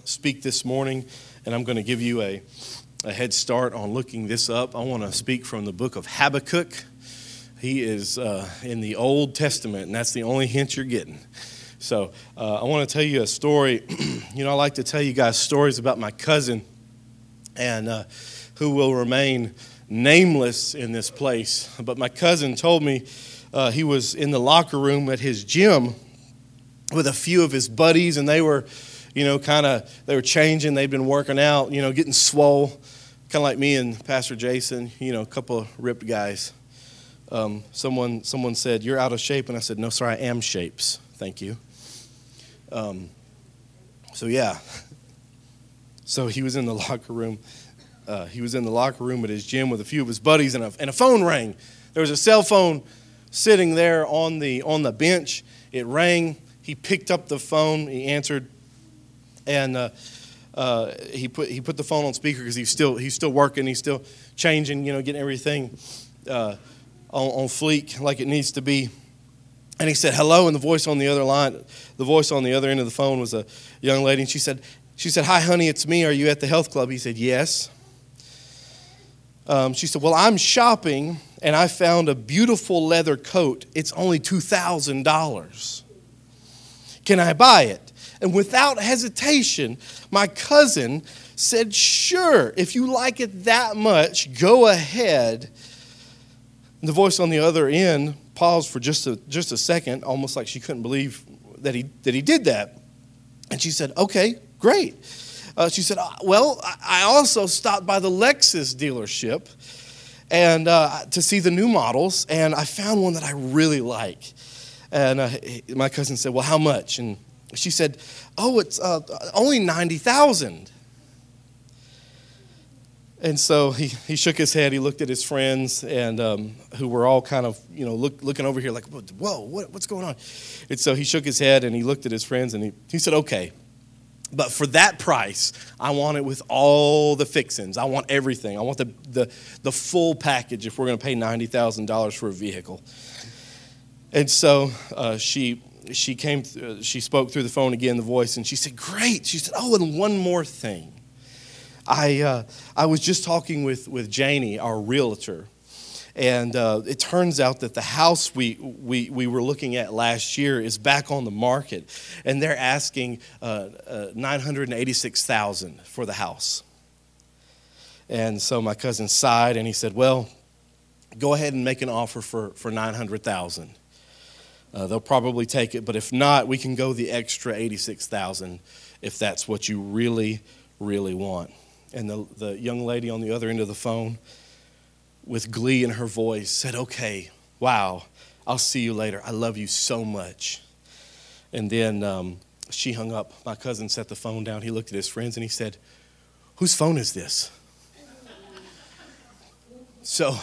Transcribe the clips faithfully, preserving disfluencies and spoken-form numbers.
speak this morning, and I'm going to give you a, a head start on looking this up. I want to speak from the book of Habakkuk. He is uh, in the Old Testament, and that's the only hint you're getting. So uh, I want to tell you a story. You know, I like to tell you guys stories about my cousin, and uh, who will remain nameless in this place. But my cousin told me uh, he was in the locker room at his gym with a few of his buddies, and they were, you know, kind of, they were changing. They'd been working out, you know, getting swole, kind of like me and Pastor Jason, you know, a couple of ripped guys. Um, someone someone said, "You're out of shape," and I said, "No, sir, I am shapes. Thank you." Um, so, yeah. So he was in the locker room. Uh, he was in the locker room at his gym with a few of his buddies, and a, and a phone rang. There was a cell phone sitting there on the on the bench. It rang. He picked up the phone. He answered, and uh, uh, he put he put the phone on speaker because he's still he's still working. He's still changing. You know, getting everything uh, on, on fleek like it needs to be. And he said, "Hello," and the voice on the other line, the voice on the other end of the phone was a young lady. And she said, "She said, hi, honey, it's me. Are you at the health club?" He said, "Yes." Um, she said, "Well, I'm shopping, and I found a beautiful leather coat. It's only two thousand dollars. Can I buy it?" And without hesitation, my cousin said, "Sure, if you like it that much, go ahead." And the voice on the other end paused for just a just a second, almost like she couldn't believe that he that he did that. And she said, "Okay, great." Uh, she said, "Well, I also stopped by the Lexus dealership and uh, to see the new models, and I found one that I really like." And uh, my cousin said, "Well, how much?" And she said, "Oh, it's uh, only ninety thousand dollars. And so he, he shook his head. He looked at his friends, and um, who were all kind of, you know, look, looking over here like, "Whoa, what, what's going on?" And so he shook his head, and he looked at his friends, and he, he said, "Okay, but for that price, I want it with all the fixings. I want everything. I want the the, the full package if we're going to pay ninety thousand dollars for a vehicle." And so uh, she she came, th- she spoke through the phone again, the voice, and she said, "Great." She said, "Oh, and one more thing. I uh, I was just talking with, with Janie, our realtor, and uh, it turns out that the house we, we we were looking at last year is back on the market, and they're asking uh, uh, nine hundred eighty-six thousand dollars for the house." And so my cousin sighed, and he said, "Well, go ahead and make an offer for, for nine hundred thousand dollars. Uh, they'll probably take it, but if not, we can go the extra eighty-six thousand dollars if that's what you really, really want." And the, the young lady on the other end of the phone, with glee in her voice, said, "Okay, wow, I'll see you later. I love you so much." And then um, she hung up. My cousin set the phone down. He looked at his friends and he said, "Whose phone is this?" So,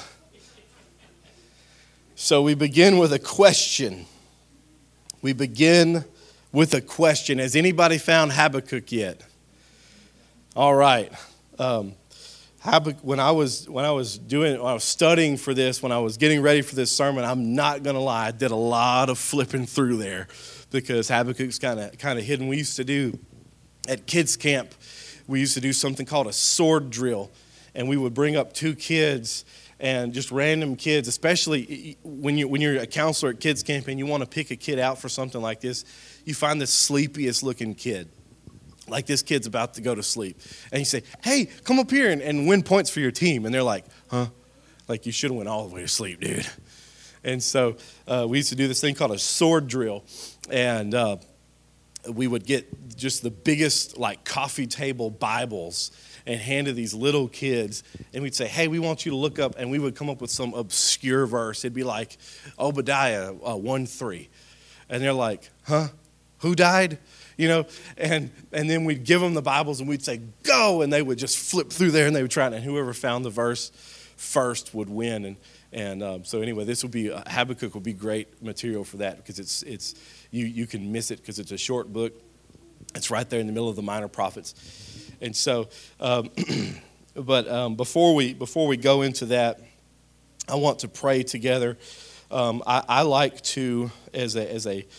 so we begin with a question. We begin with a question. Has anybody found Habakkuk yet? All right. Um, Habakkuk, when I was when I was doing when I was studying for this, when I was getting ready for this sermon, I'm not gonna lie, I did a lot of flipping through there because Habakkuk's kind of kind of hidden. We used to do at kids camp, we used to do something called a sword drill, and we would bring up two kids and just random kids, especially when you when you're a counselor at kids camp and you want to pick a kid out for something like this, you find the sleepiest looking kid. Like this kid's about to go to sleep. And you say, "Hey, come up here and, and win points for your team." And they're like, "Huh? Like you should have went all the way to sleep, dude." And so uh, we used to do this thing called a sword drill. And uh, we would get just the biggest like coffee table Bibles and hand to these little kids. And we'd say, "Hey, we want you to look up." And we would come up with some obscure verse. It'd be like Obadiah uh, one three. And they're like, "Huh? Who died?" You know, and and then we'd give them the Bibles and we'd say, "Go," and they would just flip through there and they would try it, and whoever found the verse first would win. And and um, so anyway, this would be uh, Habakkuk would be great material for that because it's it's you you can miss it because it's a short book. It's right there in the middle of the minor prophets, and so. Um, but um, before we before we go into that, I want to pray together. Um, I, I like to as a as a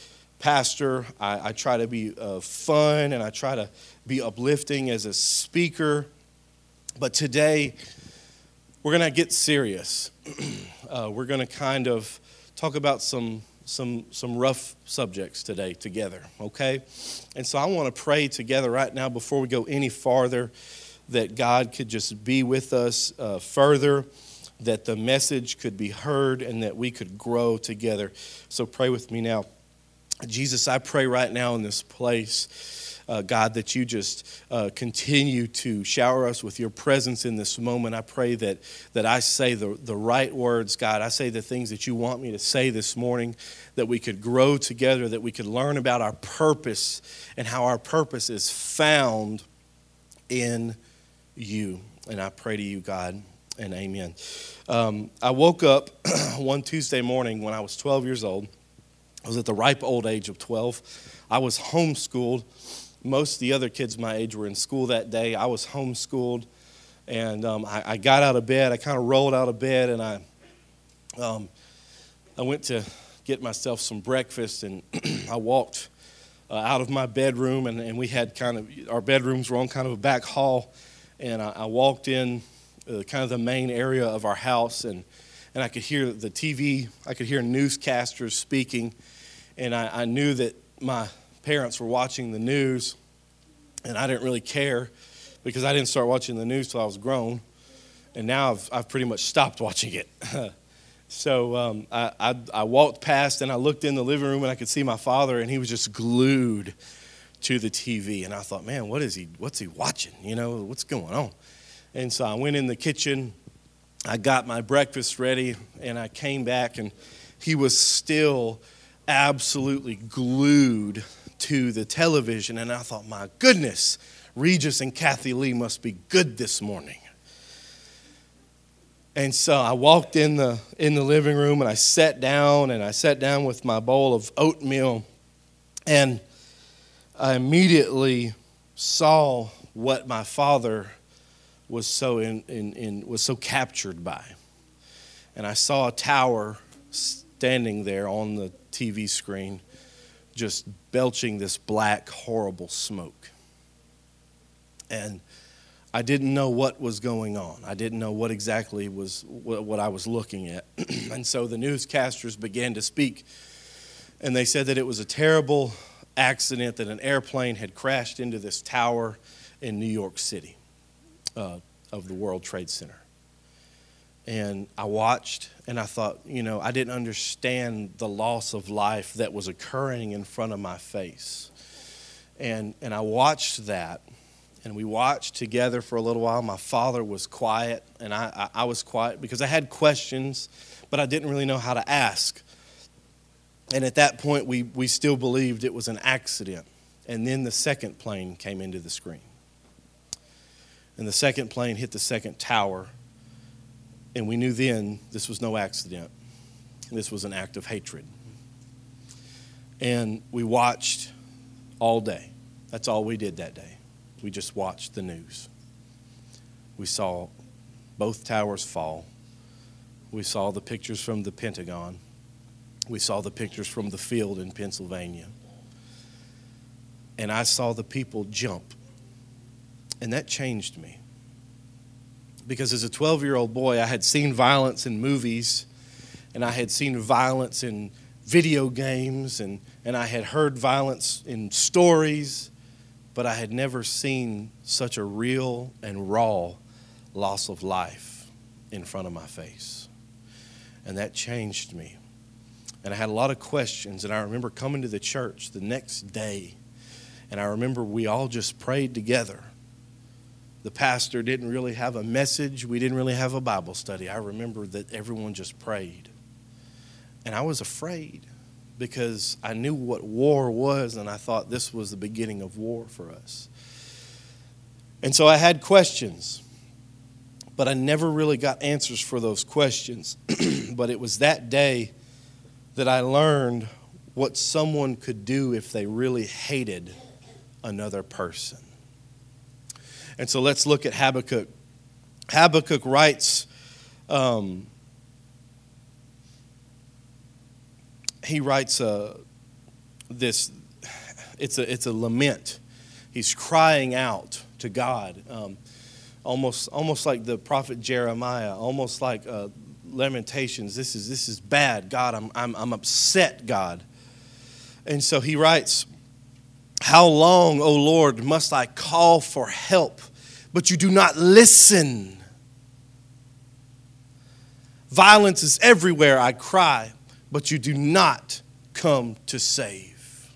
pastor. I, I try to be uh, fun, and I try to be uplifting as a speaker. But today, we're going to get serious. uh, we're going to kind of talk about some some some rough subjects today together, okay? And so I want to pray together right now before we go any farther that God could just be with us uh, further, that the message could be heard, and that we could grow together. So pray with me now. Jesus, I pray right now in this place, Uh, God, that you just uh, continue to shower us with your presence in this moment. I pray that that I say the, the right words, God. I say the things that you want me to say this morning, that we could grow together, that we could learn about our purpose and how our purpose is found in you. And I pray to you, God, and amen. Um, I woke up one Tuesday morning when I was twelve years old. I was at the ripe old age of twelve. I was homeschooled. Most of the other kids my age were in school that day. I was homeschooled, and um, I, I got out of bed. I kind of rolled out of bed, and I um, I went to get myself some breakfast, and I walked uh, out of my bedroom, and, and we had kind of, our bedrooms were on kind of a back hall, and I, I walked in uh, kind of the main area of our house, and, and I could hear the T V, I could hear newscasters speaking, and I, I knew that my parents were watching the news, and I didn't really care because I didn't start watching the news till I was grown, and now I've I've pretty much stopped watching it. so um, I, I I walked past and I looked in the living room and I could see my father, and he was just glued to the T V, and I thought, man, what is he? What's he watching? You know, what's going on? And so I went in the kitchen, I got my breakfast ready, and I came back, and he was still absolutely glued to the television, and I thought, my goodness, Regis and Kathy Lee must be good this morning. And so I walked in the in the living room, and I sat down, and I sat down with my bowl of oatmeal, and I immediately saw what my father was so in, in, in was so captured by. And I saw a tower standing there on the T V screen, just belching this black, horrible smoke. And I didn't know what was going on. I didn't know what exactly was what I was looking at. And so the newscasters began to speak, and they said that it was a terrible accident, that an airplane had crashed into this tower in New York City uh, of the World Trade Center. And I watched, and I thought, you know, I didn't understand the loss of life that was occurring in front of my face. And and I watched that, and we watched together for a little while. My father was quiet, and I, I, I was quiet because I had questions, but I didn't really know how to ask. And at that point, we, we still believed it was an accident. And then the second plane came into the screen. And the second plane hit the second tower. And we knew then this was no accident. This was an act of hatred. And we watched all day. That's all we did that day. We just watched the news. We saw both towers fall. We saw the pictures from the Pentagon. We saw the pictures from the field in Pennsylvania. And I saw the people jump. And that changed me. Because as a twelve-year-old boy, I had seen violence in movies, and I had seen violence in video games, and, and I had heard violence in stories, but I had never seen such a real and raw loss of life in front of my face. And that changed me. And I had a lot of questions, and I remember coming to the church the next day, and I remember we all just prayed together. The pastor didn't really have a message. We didn't really have a Bible study. I remember that everyone just prayed. And I was afraid because I knew what war was, and I thought this was the beginning of war for us. And so I had questions, but I never really got answers for those questions. But it was that day that I learned what someone could do if they really hated another person. And so let's look at Habakkuk. Habakkuk writes, um, he writes a, this, it's a, it's a lament. He's crying out to God, um, almost, almost like the prophet Jeremiah, almost like uh, Lamentations. This is, this is bad, God. I'm, I'm, I'm upset, God. And so he writes, "How long, O Lord, must I call for help, but you do not listen? Violence is everywhere, I cry, but you do not come to save.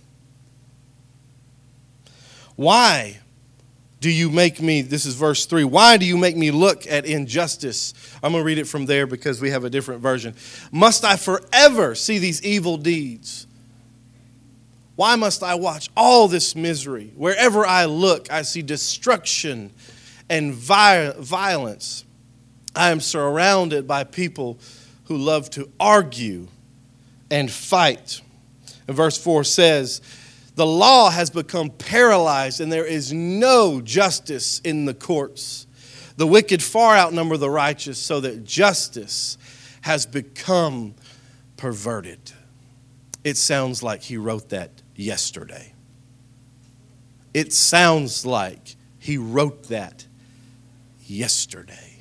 Why do you make me," this is verse three, "why do you make me look at injustice?" I'm going to read it from there because we have a different version. "Must I forever see these evil deeds? Why must I watch all this misery? Wherever I look, I see destruction and violence. I am surrounded by people who love to argue and fight." And verse four says, "The law has become paralyzed and there is no justice in the courts. The wicked far outnumber the righteous, so that justice has become perverted." It sounds like he wrote that yesterday. It sounds like he wrote that yesterday.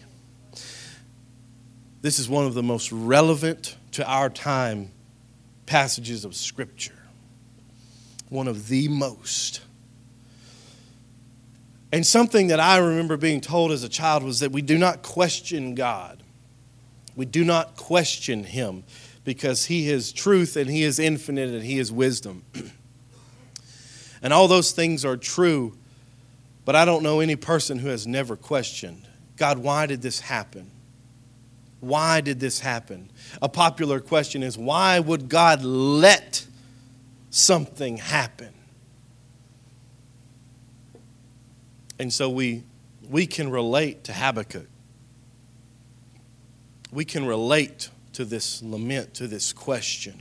This is one of the most relevant to our time passages of Scripture. One of the most. And something that I remember being told as a child was that we do not question God. We do not question Him because He is truth and He is infinite and He is wisdom. And all those things are true, but I don't know any person who has never questioned, God, why did this happen? Why did this happen? A popular question is, why would God let something happen? And so we, we can relate to Habakkuk. We can relate to this lament, to this question.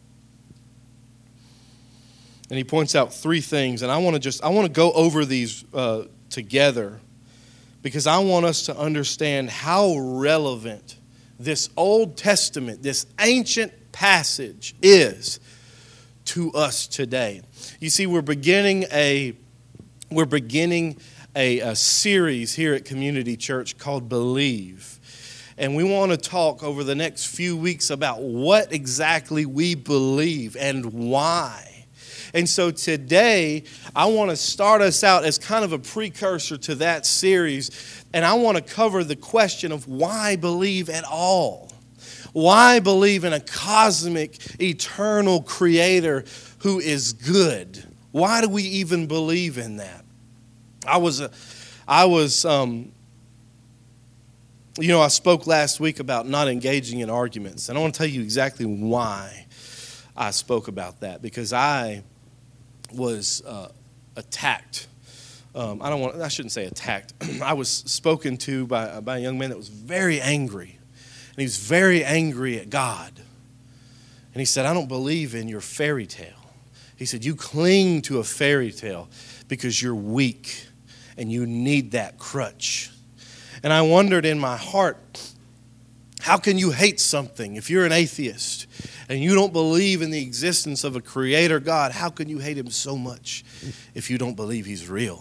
And he points out three things, and I want to just, I want to go over these uh, together because I want us to understand how relevant this Old Testament, this ancient passage is to us today. You see, we're beginning a, we're beginning a, a series here at Community Church called Believe. And we want to talk over the next few weeks about what exactly we believe and why. And so today, I want to start us out as kind of a precursor to that series. And I want to cover the question of why believe at all? Why believe in a cosmic, eternal creator who is good? Why do we even believe in that? I was, a, I was, um, you know, I spoke last week about not engaging in arguments. And I want to tell you exactly why I spoke about that. Because I was uh, attacked. Um, I don't want. I shouldn't say attacked. I was spoken to by, by a young man that was very angry. And he was very angry at God. And he said, "I don't believe in your fairy tale." He said, "You cling to a fairy tale because you're weak and you need that crutch." And I wondered in my heart, how can you hate something if you're an atheist and you don't believe in the existence of a creator God? How can you hate him so much if you don't believe he's real?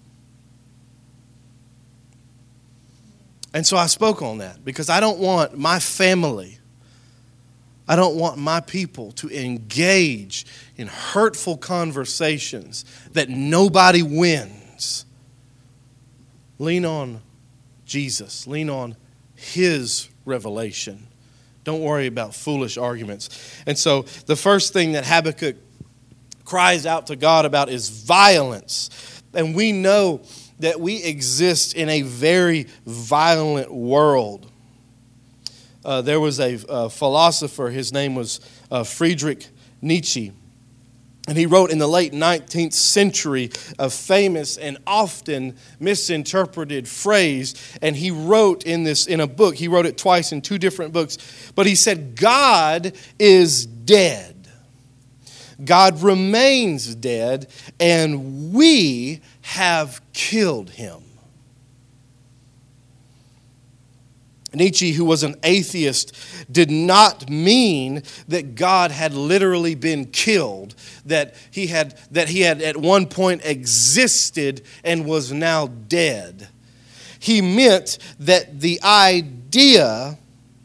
And so I spoke on that because I don't want my family, I don't want my people to engage in hurtful conversations that nobody wins. Lean on Jesus. Lean on his revelation. Don't worry about foolish arguments. And so the first thing that Habakkuk cries out to God about is violence. And we know that we exist in a very violent world. Uh, there was a, a philosopher, his name was uh, Friedrich Nietzsche. And he wrote in the late nineteenth century a famous and often misinterpreted phrase. And he wrote in this in a book, he wrote it twice in two different books. But he said, God is dead. God remains dead, and we have killed him. Nietzsche, who was an atheist, did not mean that God had literally been killed, that he had, that he had at one point existed and was now dead. He meant that the idea,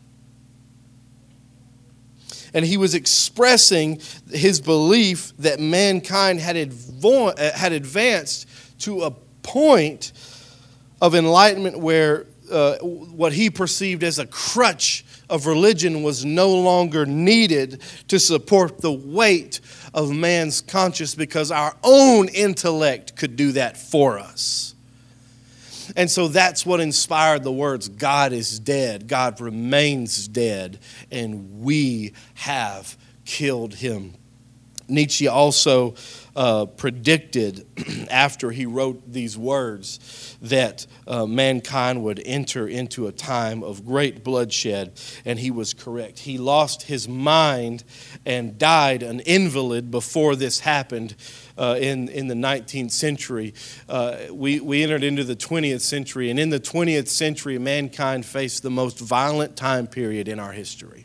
and he was expressing his belief that mankind had, advo- had advanced to a point of enlightenment where Uh, what he perceived as a crutch of religion was no longer needed to support the weight of man's conscience, because our own intellect could do that for us. And so that's what inspired the words, God is dead, God remains dead, and we have killed him. Nietzsche also uh, predicted after he wrote these words that uh, mankind would enter into a time of great bloodshed, and he was correct. He lost his mind and died an invalid before this happened uh, in, in the nineteenth century. Uh, we, we entered into the twentieth century, and in the twentieth century, mankind faced the most violent time period in our history.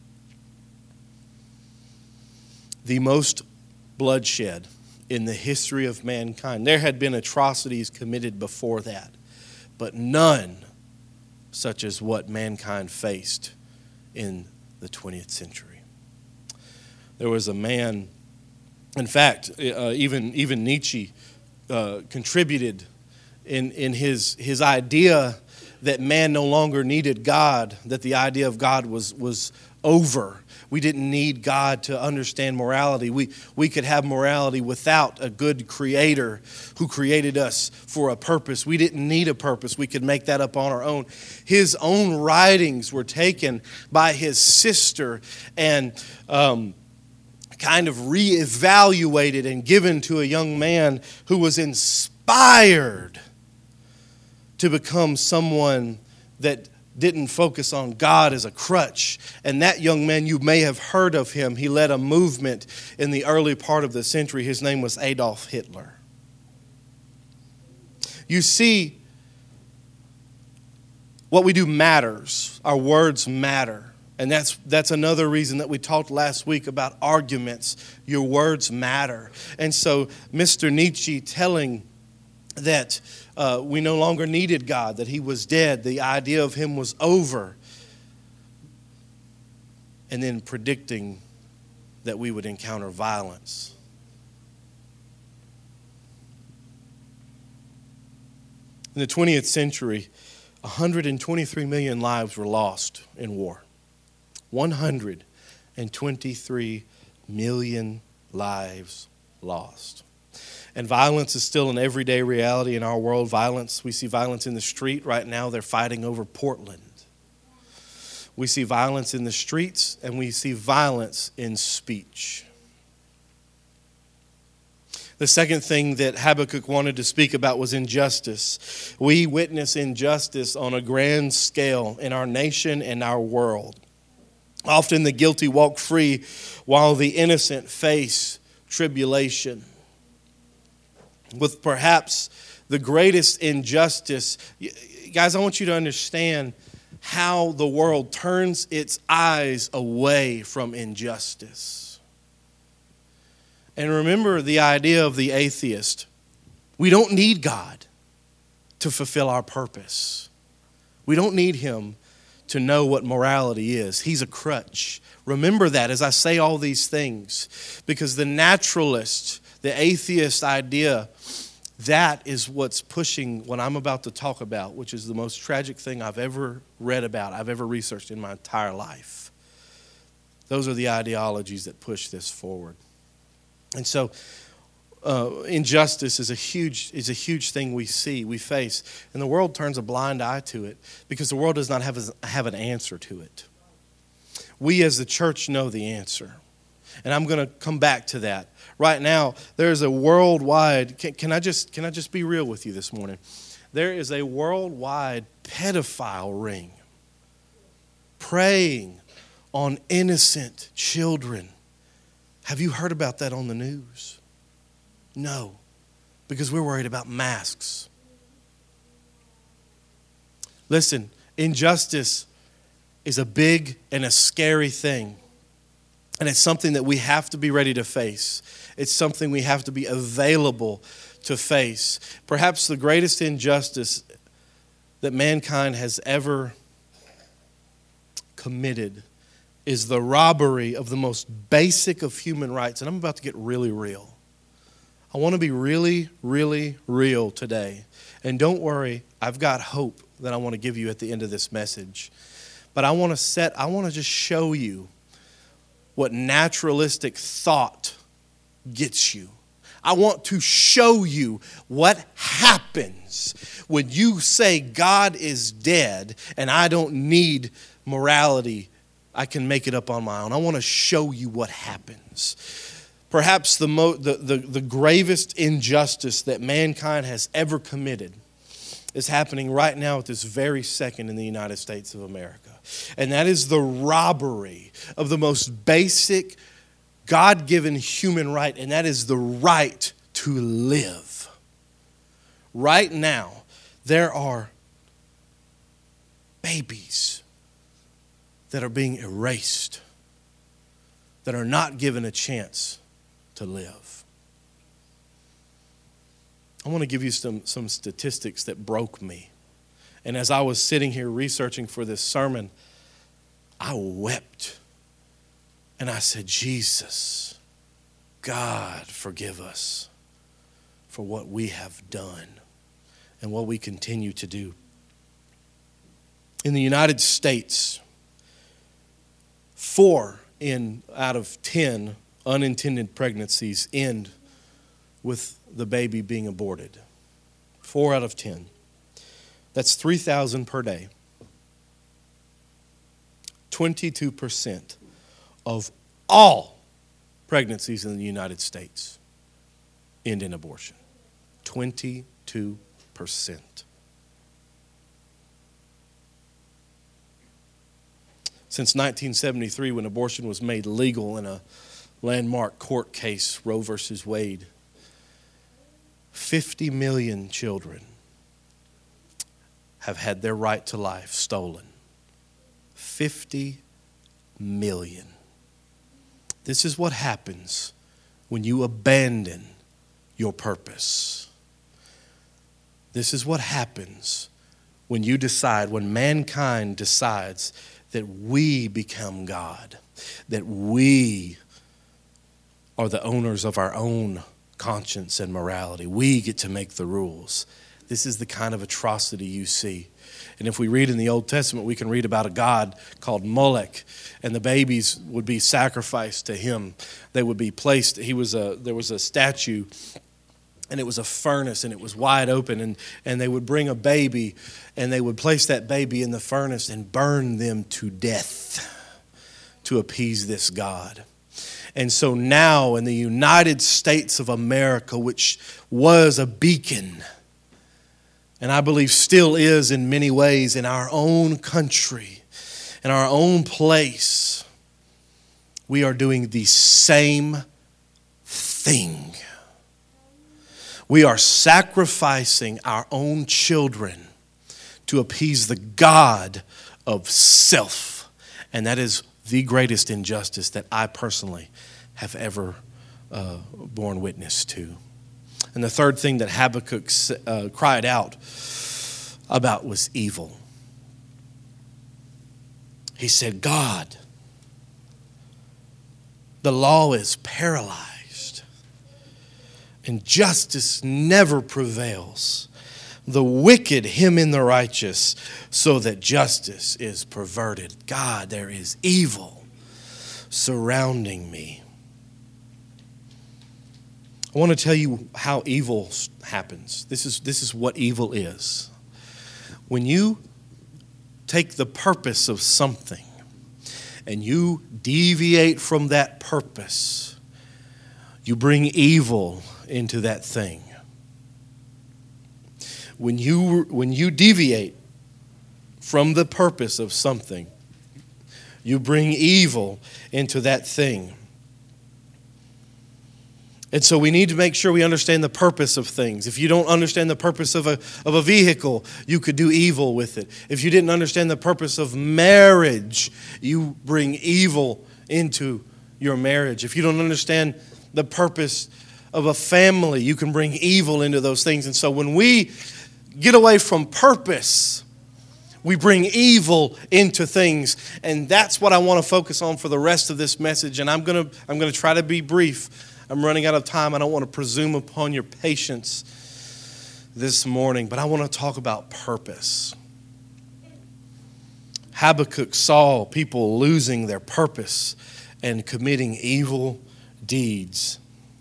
The most bloodshed in the history of mankind. There had been atrocities committed before that, but none such as what mankind faced in the twentieth century. There was a man, in fact, uh, even, even Nietzsche uh, contributed in, in his, his idea that man no longer needed God, that the idea of God was, was over. We didn't need God to understand morality. We, we could have morality without a good creator who created us for a purpose. We didn't need a purpose. We could make that up on our own. His own writings were taken by his sister and um, kind of reevaluated and given to a young man who was inspired to become someone that didn't focus on God as a crutch. And that young man, you may have heard of him. He led a movement in the early part of the century. His name was Adolf Hitler. You see, what we do matters. Our words matter. And that's that's another reason that we talked last week about arguments. Your words matter. And so Mister Nietzsche telling that uh, we no longer needed God, that he was dead, the idea of him was over, and then predicting that we would encounter violence. In the twentieth century, one hundred twenty-three million lives were lost in war. one hundred twenty-three million lives lost. And violence is still an everyday reality in our world. Violence, we see violence in the street. Right now, they're fighting over Portland. We see violence in the streets, and we see violence in speech. The second thing that Habakkuk wanted to speak about was injustice. We witness injustice on a grand scale in our nation and our world. Often the guilty walk free while the innocent face tribulation. With perhaps the greatest injustice. Guys, I want you to understand how the world turns its eyes away from injustice. And remember the idea of the atheist. We don't need God to fulfill our purpose. We don't need him to know what morality is. He's a crutch. Remember that as I say all these things, because the naturalist, the atheist idea, that is what's pushing what I'm about to talk about, which is the most tragic thing I've ever read about, I've ever researched in my entire life. Those are the ideologies that push this forward. And so uh, injustice is a huge is a huge thing we see, we face. And the world turns a blind eye to it because the world does not have, a, have an answer to it. We as the church know the answer. And I'm going to come back to that. Right now, there's a worldwide, can, can I just can I just be real with you this morning? There is a worldwide pedophile ring preying on innocent children. Have you heard about that on the news? No, because we're worried about masks. Listen, injustice is a big and a scary thing. And it's something that we have to be ready to face. It's something we have to be available to face. Perhaps the greatest injustice that mankind has ever committed is the robbery of the most basic of human rights. And I'm about to get really real. I want to be really, really real today. And don't worry, I've got hope that I want to give you at the end of this message. But I want to set, I want to just show you what naturalistic thought gets you. I want to show you what happens when you say God is dead and I don't need morality. I can make it up on my own. I want to show you what happens. Perhaps the, mo- the, the, the gravest injustice that mankind has ever committed is happening right now at this very second in the United States of America. And that is the robbery of the most basic God-given human right, and that is the right to live. Right now, there are babies that are being erased, that are not given a chance to live. I want to give you some, some statistics that broke me. And as I was sitting here researching for this sermon, I wept. And I said, Jesus, God, forgive us for what we have done and what we continue to do. In the United States, four in out of ten unintended pregnancies end with the baby being aborted. Four out of ten. That's three thousand per day. twenty-two percent of all pregnancies in the United States end in abortion. twenty-two percent. Since nineteen seventy-three, when abortion was made legal in a landmark court case, Roe versus Wade, fifty million children have had their right to life stolen. fifty million. This is what happens when you abandon your purpose. This is what happens when you decide, when mankind decides that we become God, that we are the owners of our own conscience and morality. We get to make the rules. This is the kind of atrocity you see. And if we read in the Old Testament, we can read about a god called Molech, and the babies would be sacrificed to him. They would be placed, he was a, there was a statue, and it was a furnace, and it was wide open, and, and they would bring a baby, and they would place that baby in the furnace and burn them to death to appease this god. And so now in the United States of America, which was a beacon, and I believe still is in many ways in our own country, in our own place, we are doing the same thing. We are sacrificing our own children to appease the God of self. And that is the greatest injustice that I personally have ever uh, borne witness to. And the third thing that Habakkuk uh, cried out about was evil. He said, God, the law is paralyzed, and justice never prevails. The wicked hem in the righteous, so that justice is perverted. God, there is evil surrounding me. I want to tell you how evil happens. This is, this is what evil is. When you take the purpose of something and you deviate from that purpose, you bring evil into that thing. When you, when you deviate from the purpose of something, you bring evil into that thing. And so we need to make sure we understand the purpose of things. If you don't understand the purpose of a, of a vehicle, you could do evil with it. If you didn't understand the purpose of marriage, you bring evil into your marriage. If you don't understand the purpose of a family, you can bring evil into those things. And so when we get away from purpose, we bring evil into things. And that's what I want to focus on for the rest of this message. And I'm going to I'm going to try to be brief. I'm running out of time. I don't want to presume upon your patience this morning, but I want to talk about purpose. Habakkuk saw people losing their purpose and committing evil deeds.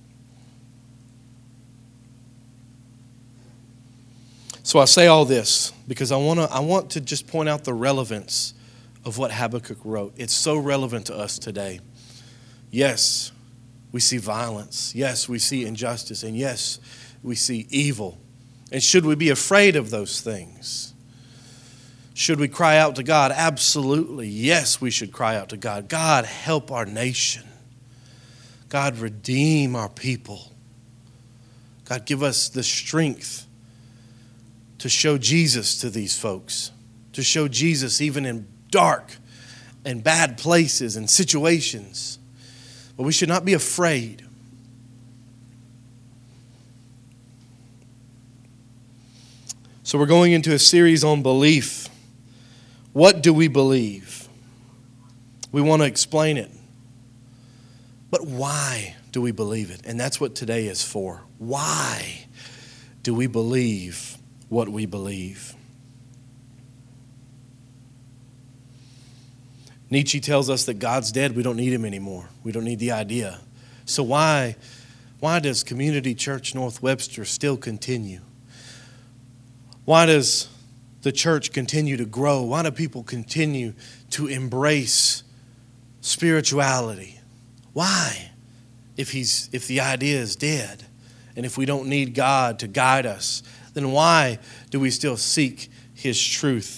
So I say all this because I want to I want to just point out the relevance of what Habakkuk wrote. It's so relevant to us today. Yes, we see violence. Yes, we see injustice. And yes, we see evil. And should we be afraid of those things? Should we cry out to God? Absolutely. Yes, we should cry out to God. God, help our nation. God, redeem our people. God, give us the strength to show Jesus to these folks, to show Jesus even in dark and bad places and situations. But we should not be afraid. So we're going into a series on belief. What do we believe? We want to explain it. But why do we believe it? And that's what today is for. Why do we believe what we believe? Nietzsche tells us that God's dead. We don't need him anymore. We don't need the idea. So why, why does Community Church North Webster still continue? Why does the church continue to grow? Why do people continue to embrace spirituality? Why? If he's if the idea is dead and if we don't need God to guide us, then why do we still seek his truth?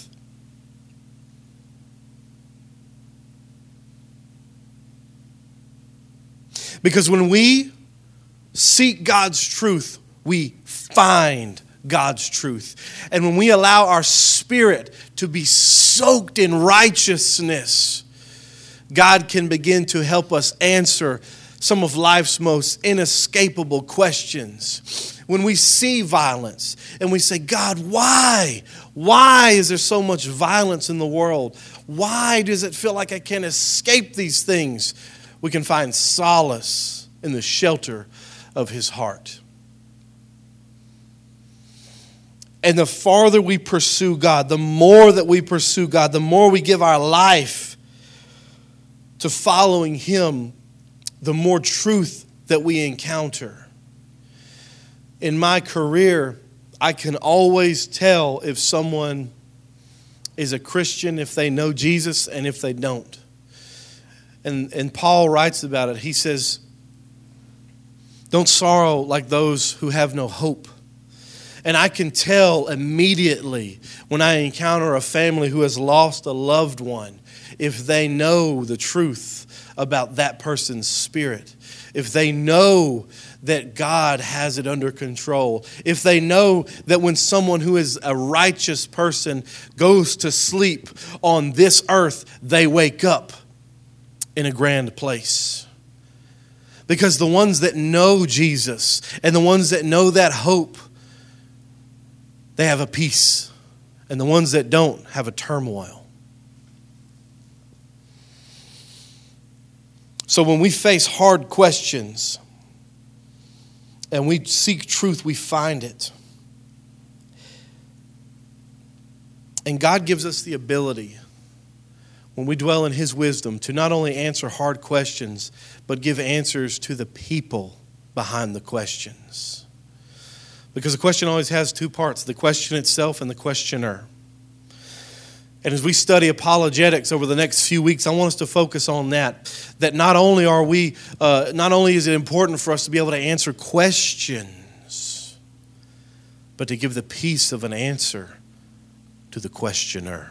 Because when we seek God's truth, we find God's truth. And when we allow our spirit to be soaked in righteousness, God can begin to help us answer some of life's most inescapable questions. When we see violence and we say, God, why? Why is there so much violence in the world? Why does it feel like I can't escape these things? We can find solace in the shelter of his heart. And the farther we pursue God, the more that we pursue God, the more we give our life to following him, the more truth that we encounter. In my career, I can always tell if someone is a Christian, if they know Jesus, and if they don't. And, and Paul writes about it. He says, don't sorrow like those who have no hope. And I can tell immediately when I encounter a family who has lost a loved one, if they know the truth about that person's spirit, if they know that God has it under control, if they know that when someone who is a righteous person goes to sleep on this earth, they wake up in a grand place. Because the ones that know Jesus and the ones that know that hope, they have a peace. And the ones that don't have a turmoil. So when we face hard questions and we seek truth, we find it. And God gives us the ability, when we dwell in his wisdom, to not only answer hard questions, but give answers to the people behind the questions. Because the question always has two parts, the question itself and the questioner. And as we study apologetics over the next few weeks, I want us to focus on that. That not only are we, uh, not only is it important for us to be able to answer questions, but to give the peace of an answer to the questioner.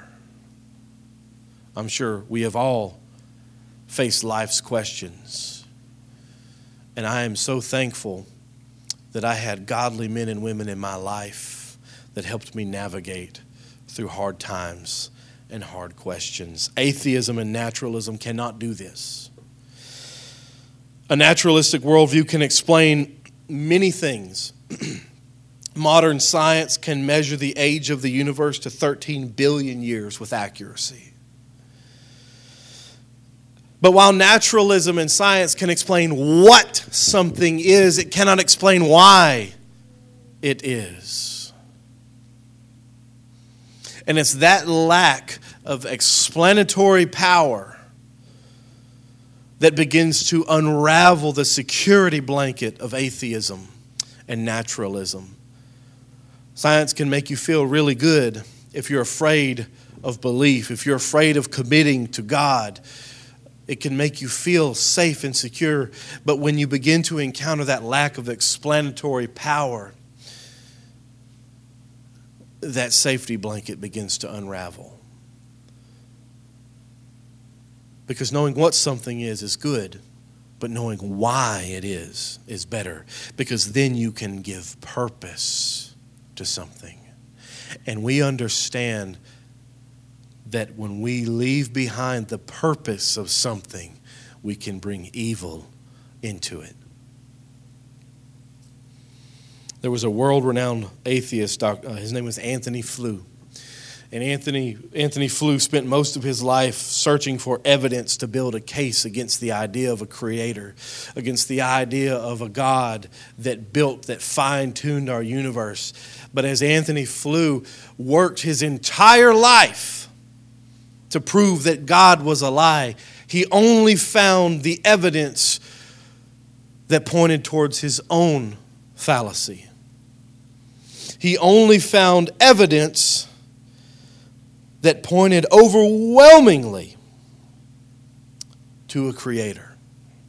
I'm sure we have all faced life's questions. And I am so thankful that I had godly men and women in my life that helped me navigate through hard times and hard questions. Atheism and naturalism cannot do this. A naturalistic worldview can explain many things. Modern science can measure the age of the universe to thirteen billion years with accuracy. But while naturalism and science can explain what something is, it cannot explain why it is. And it's that lack of explanatory power that begins to unravel the security blanket of atheism and naturalism. Science can make you feel really good if you're afraid of belief, if you're afraid of committing to God. It can make you feel safe and secure. But when you begin to encounter that lack of explanatory power, that safety blanket begins to unravel. Because knowing what something is is good, but knowing why it is is better. Because then you can give purpose to something. And we understand that when we leave behind the purpose of something, we can bring evil into it. There was a world-renowned atheist, uh, his name was Anthony Flew. And Anthony, Anthony Flew spent most of his life searching for evidence to build a case against the idea of a creator, against the idea of a God that built, that fine-tuned our universe. But as Anthony Flew worked his entire life to prove that God was a lie, he only found the evidence that pointed towards his own fallacy. He only found evidence that pointed overwhelmingly to a creator.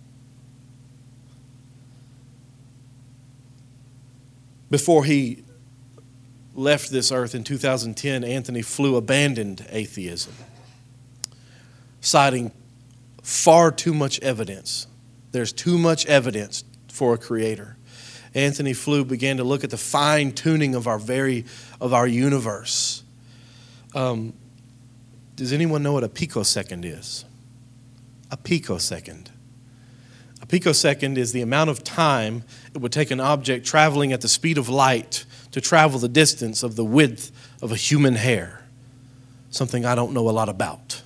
Before he left this earth in two thousand ten, Anthony Flew abandoned atheism, citing far too much evidence. There's too much evidence for a creator. Anthony Flew began to look at the fine-tuning of our very of our universe. Um, does anyone know what a picosecond is? A picosecond. A picosecond is the amount of time it would take an object traveling at the speed of light to travel the distance of the width of a human hair. Something I don't know a lot about.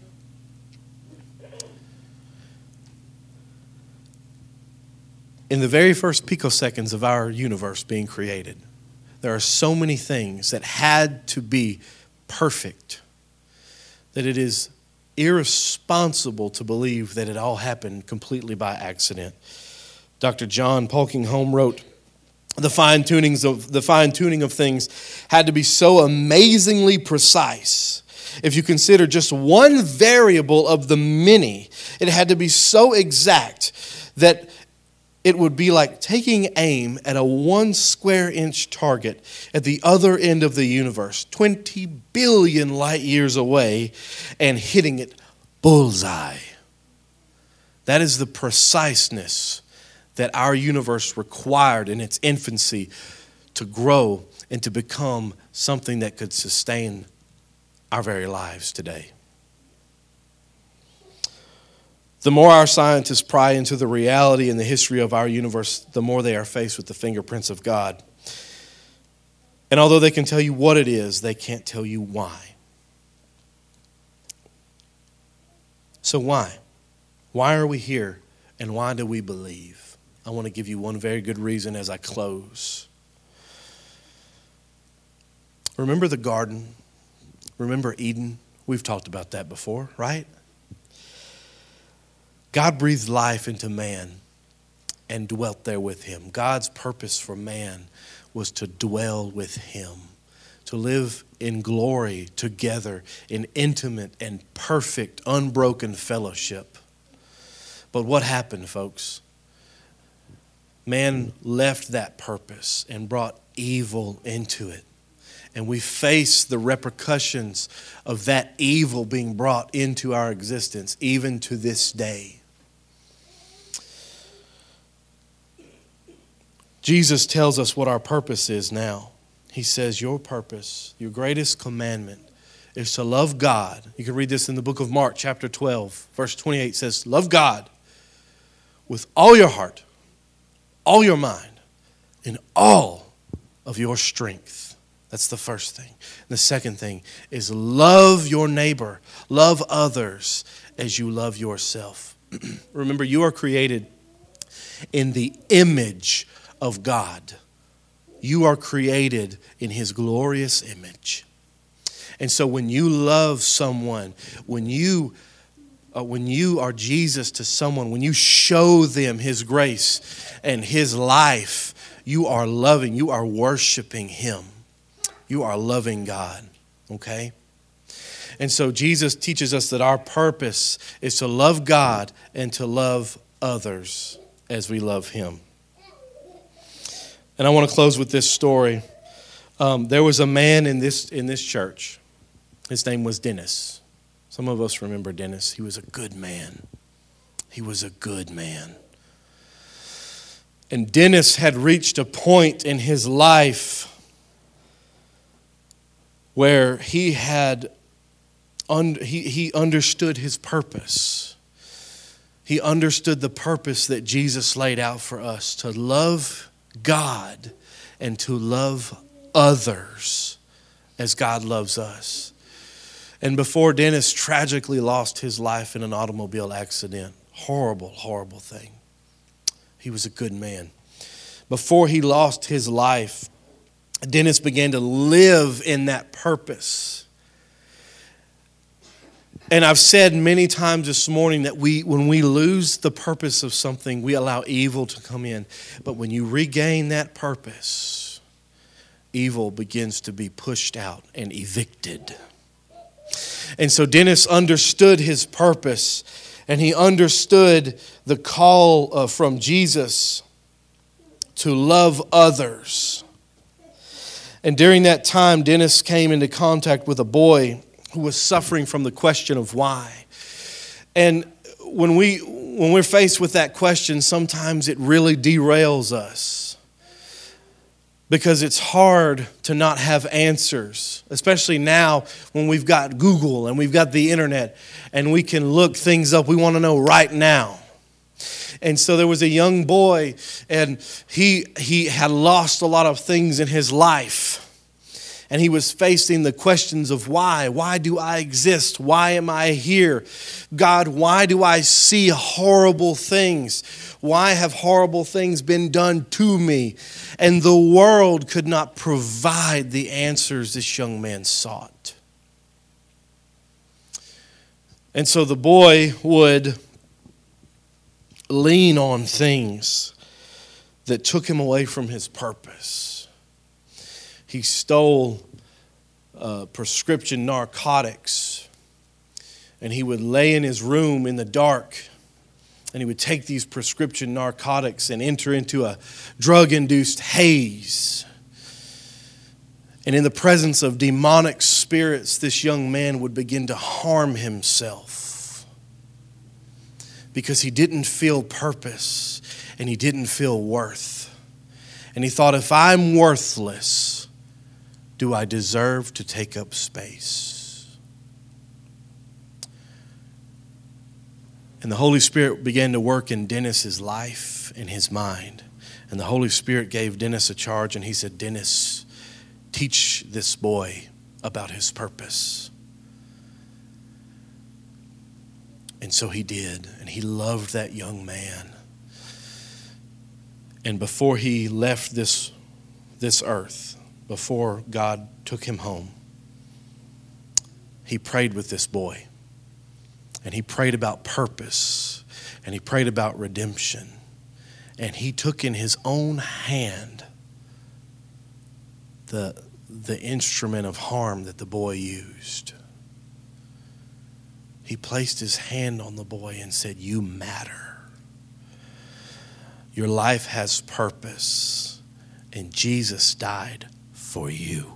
In the very first picoseconds of our universe being created, there are so many things that had to be perfect that it is irresponsible to believe that it all happened completely by accident. Doctor John Polkinghorne wrote, the fine-tunings of the fine-tuning of things had to be so amazingly precise. If you consider just one variable of the many, it had to be so exact that it would be like taking aim at a one square inch target at the other end of the universe, twenty billion light years away, and hitting it bullseye. That is the preciseness that our universe required in its infancy to grow and to become something that could sustain our very lives today. The more our scientists pry into the reality and the history of our universe, the more they are faced with the fingerprints of God. And although they can tell you what it is, they can't tell you why. So why? Why are we here, and why do we believe? I want to give you one very good reason as I close. Remember the garden? Remember Eden? We've talked about that before, right? God breathed life into man and dwelt there with him. God's purpose for man was to dwell with him, to live in glory together in intimate and perfect, unbroken fellowship. But what happened, folks? Man left that purpose and brought evil into it. And we face the repercussions of that evil being brought into our existence, even to this day. Jesus tells us what our purpose is now. He says, your purpose, your greatest commandment is to love God. You can read this in the book of Mark, chapter twelve, verse twenty-eight says, love God with all your heart, all your mind, and all of your strength. That's the first thing. The second thing is love your neighbor, love others as you love yourself. Remember, you are created in the image of God. You are created in His glorious image. And so when you love someone, when you uh, when you are Jesus to someone, when you show them His grace and His life, you are loving, you are worshiping Him. You are loving God, okay? And so Jesus teaches us that our purpose is to love God and to love others as we love Him. And I want to close with this story. Um, there was a man in this in this church. His name was Dennis. Some of us remember Dennis. He was a good man. He was a good man. And Dennis had reached a point in his life where he had un- he, he understood his purpose. He understood the purpose that Jesus laid out for us, to love God and to love others as God loves us. And before Dennis tragically lost his life in an automobile accident, horrible, horrible thing. He was a good man. Before he lost his life, Dennis began to live in that purpose. And I've said many times this morning that we, when we lose the purpose of something, we allow evil to come in. But when you regain that purpose, evil begins to be pushed out and evicted. And so Dennis understood his purpose, and he understood the call uh, from Jesus to love others. And during that time, Dennis came into contact with a boy who was suffering from the question of why. And when we when we're faced with that question, sometimes it really derails us, because it's hard to not have answers, especially now when we've got Google and we've got the internet and we can look things up we want to know right now. And so there was a young boy, and he he had lost a lot of things in his life. And he was facing the questions of why. Why do I exist? Why am I here? God, why do I see horrible things? Why have horrible things been done to me? And the world could not provide the answers this young man sought. And so the boy would lean on things that took him away from his purpose. He stole uh, prescription narcotics, and he would lay in his room in the dark, and he would take these prescription narcotics and enter into a drug-induced haze. And in the presence of demonic spirits, this young man would begin to harm himself because he didn't feel purpose and he didn't feel worth. And he thought, if I'm worthless, do I deserve to take up space? And the Holy Spirit began to work in Dennis's life and his mind. And the Holy Spirit gave Dennis a charge, and he said, Dennis, teach this boy about his purpose. And so he did, and he loved that young man. And before he left this, this earth, before God took him home, he prayed with this boy. And he prayed about purpose. And he prayed about redemption. And he took in his own hand the, the instrument of harm that the boy used. He placed his hand on the boy and said, you matter. Your life has purpose. And Jesus died for you.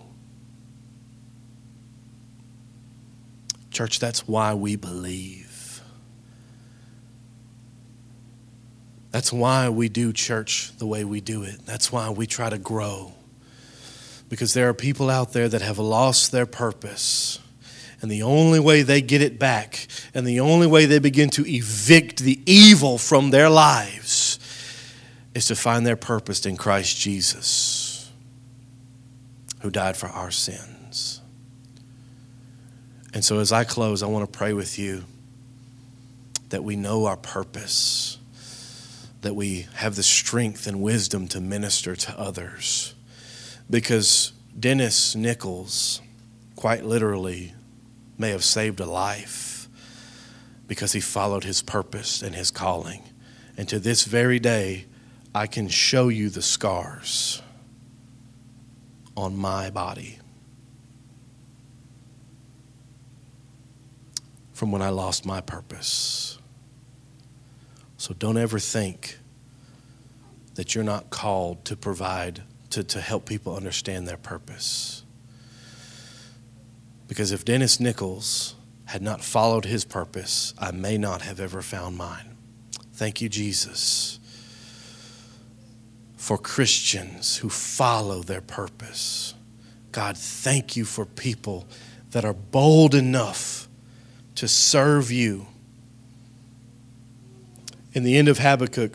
Church, that's why we believe. That's why we do church the way we do it. That's why we try to grow. Because there are people out there that have lost their purpose. And the only way they get it back, and the only way they begin to evict the evil from their lives, is to find their purpose in Christ Jesus, who died for our sins. And so as I close, I want to pray with you that we know our purpose, that we have the strength and wisdom to minister to others. Because Dennis Nichols, quite literally, may have saved a life because he followed his purpose and his calling. And to this very day, I can show you the scars on my body from when I lost my purpose. So don't ever think that you're not called to provide, to, to help people understand their purpose. Because if Dennis Nichols had not followed his purpose, I may not have ever found mine. Thank you, Jesus, for Christians who follow their purpose. God, thank you for people that are bold enough to serve you. In the end of Habakkuk,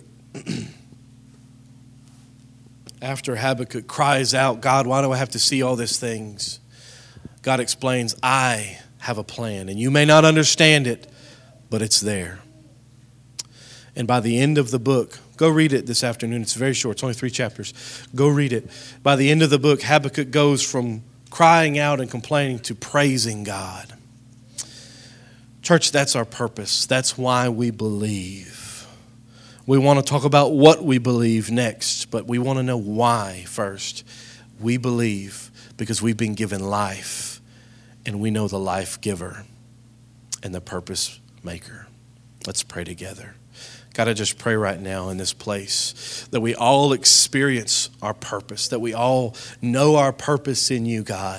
after Habakkuk cries out, God, why do I have to see all these things? God explains, I have a plan, and you may not understand it, but it's there. And by the end of the book, go read it this afternoon. It's very short. It's only three chapters. Go read it. By the end of the book, Habakkuk goes from crying out and complaining to praising God. Church, that's our purpose. That's why we believe. We want to talk about what we believe next, but we want to know why first. We believe because we've been given life, and we know the life giver and the purpose maker. Let's pray together. God, I just pray right now in this place that we all experience our purpose, that we all know our purpose in you, God.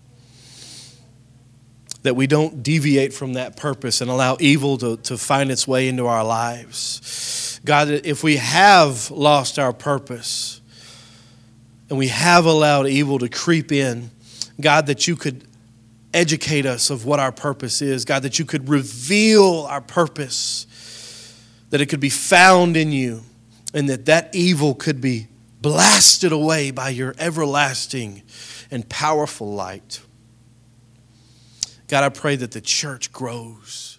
That we don't deviate from that purpose and allow evil to, to find its way into our lives. God, if we have lost our purpose and we have allowed evil to creep in, God, that you could educate us of what our purpose is. God, that you could reveal our purpose, that it could be found in you, and that that evil could be blasted away by your everlasting and powerful light. God, I pray that the church grows.